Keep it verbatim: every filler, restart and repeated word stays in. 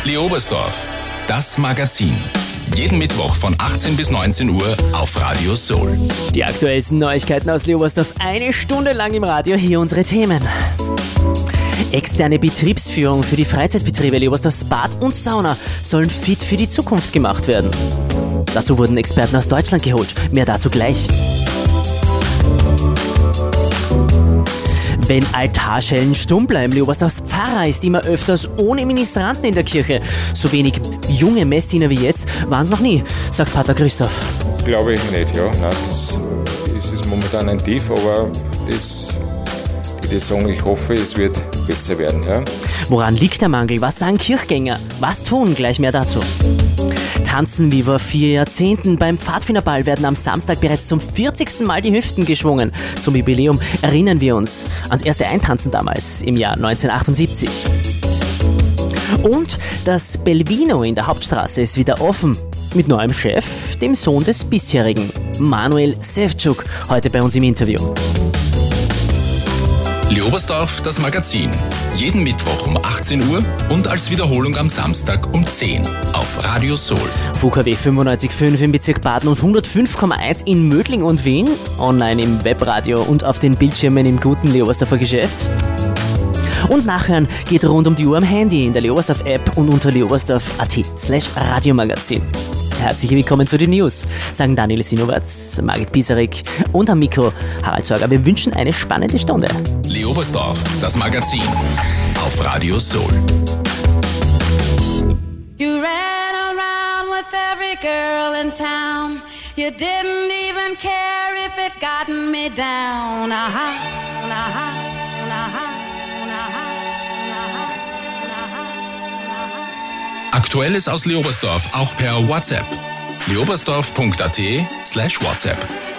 Leobersdorf, das Magazin. Jeden Mittwoch von achtzehn bis neunzehn Uhr auf Radio Soul. Die aktuellsten Neuigkeiten aus Leobersdorf, eine Stunde lang im Radio, hier unsere Themen. Externe Betriebsführung für die Freizeitbetriebe Leobersdorfs Bad und Sauna sollen fit für die Zukunft gemacht werden. Dazu wurden Experten aus Deutschland geholt. Mehr dazu gleich. Wenn Altarschellen stumm bleiben, Leobersdorfs Pfarrer ist immer öfters ohne Ministranten in der Kirche. So wenig junge Messdiener wie jetzt waren es noch nie, sagt Pater Christoph. Glaube ich nicht, ja. Nein, das, das ist momentan ein Tief, aber das, ich würde sagen, ich hoffe, es wird besser werden. Ja. Woran liegt der Mangel? Was sagen Kirchgänger? Was tun? Gleich mehr dazu. Tanzen wie vor vier Jahrzehnten. Beim Pfadfinderball werden am Samstag bereits zum vierzigsten Mal die Hüften geschwungen. Zum Jubiläum erinnern wir uns ans erste Eintanzen damals im Jahr neunzehnhundertachtundsiebzig. Und das Belvino in der Hauptstraße ist wieder offen. Mit neuem Chef, dem Sohn des bisherigen, Manuel Sevcuk, heute bei uns im Interview. Leobersdorf, das Magazin. Jeden Mittwoch um achtzehn Uhr und als Wiederholung am Samstag um zehn auf Radio Soul. F U K W fünfundneunzig Komma fünf im Bezirk Baden und hundertfünf Komma eins in Mödling und Wien. Online im Webradio und auf den Bildschirmen im guten Leobersdorfer Geschäft. Und nachhören geht rund um die Uhr am Handy in der Leobersdorf-App und unter leobersdorf.at slash Radiomagazin. Herzlich willkommen zu den News, sagen Daniel Sinowatz, Margit Piesarik und am Mikro Harald Sorger. Wir wünschen eine spannende Stunde. Leobersdorf, das Magazin auf Radio Soul. You ran around with every girl in town. You didn't even care if it gotten me down. Aha, aha, aha. Aktuelles aus Leobersdorf auch per WhatsApp. leobersdorf.at slash WhatsApp.